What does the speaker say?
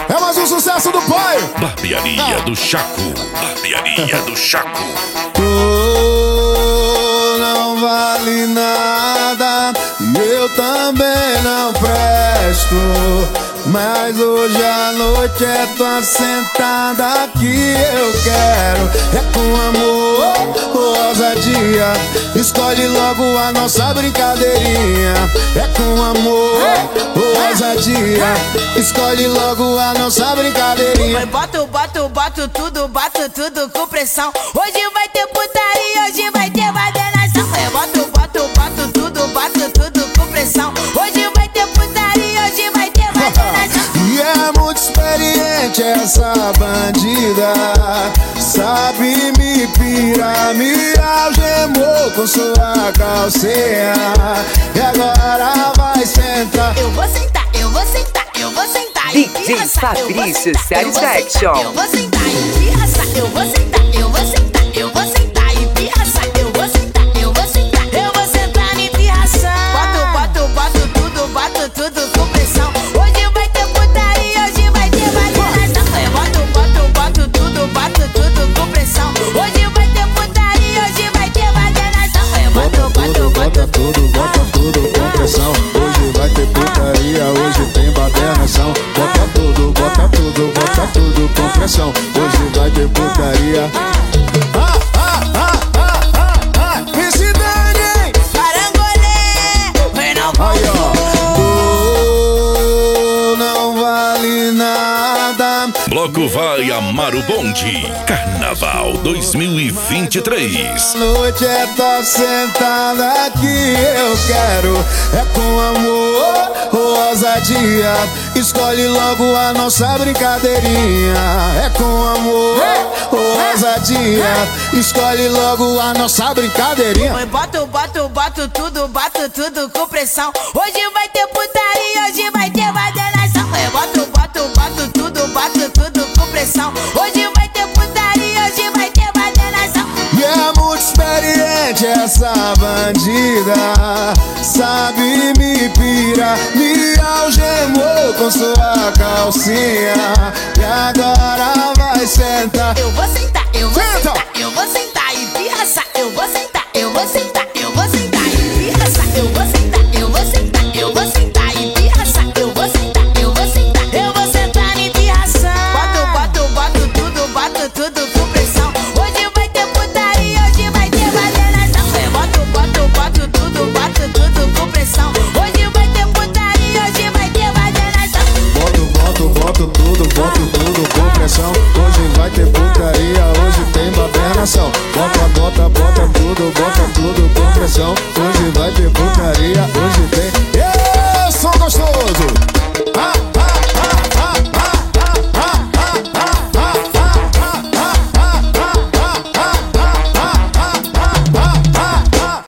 É mais um sucesso do pai. Barbearia do Chaco. Barbearia do Chaco. Tu não vale nada e eu também não presto. Mas hoje à noite é tua sentada que eu quero. É com amor ou ousadia, escolhe logo a nossa brincadeirinha. É com amor ou ousadia, escolhe logo a nossa brincadeirinha. Boto tudo com pressão. Hoje vai ter putaria, hoje vai ter badenação. Boto tudo com pressão. Hoje vai ter putaria, hoje vai ter badenação. E é muito experiente essa bandida, sabe me pirar, me algemou com sua calcinha. E agora vai sentar. Eu vou sentar. DJ Fabrício Satisfaction. Eu vou sentar e pirraça. Eu vou sentar e pirraça. Eu vou sentar e pirraça. Boto tudo com pressão. Hoje vai ter putaria, hoje vai ter badenação. Boto tudo com pressão. Hoje vai ter putaria, hoje vai ter badenação. Bota tudo com pressão. Hoje vai ter putaria, hoje tem badernação. Bota tudo com pressão. Hoje vai ter putaria. Vice Dani! Parangolê, Renato. Aí, ó. Tu não vale nada. Bloco Vai Amar o Bonde. Carnaval 2023. Noite é tua sentada que eu quero. É com amor ou ousadia, escolhe logo a nossa brincadeirinha. É com amor ou ousadia, escolhe logo a nossa brincadeirinha. Boto tudo com pressão. Hoje vai ter putaria, hoje vai ter badenação. Boto tudo com pressão. Hoje vai ter putaria, hoje vai ter badenação. E é muito experiente essa bandida, sabe me pirar, me algemou com sua calcinha. E agora vai sentar. Eu vou sentar Senta. e pirraça. Eu vou sentar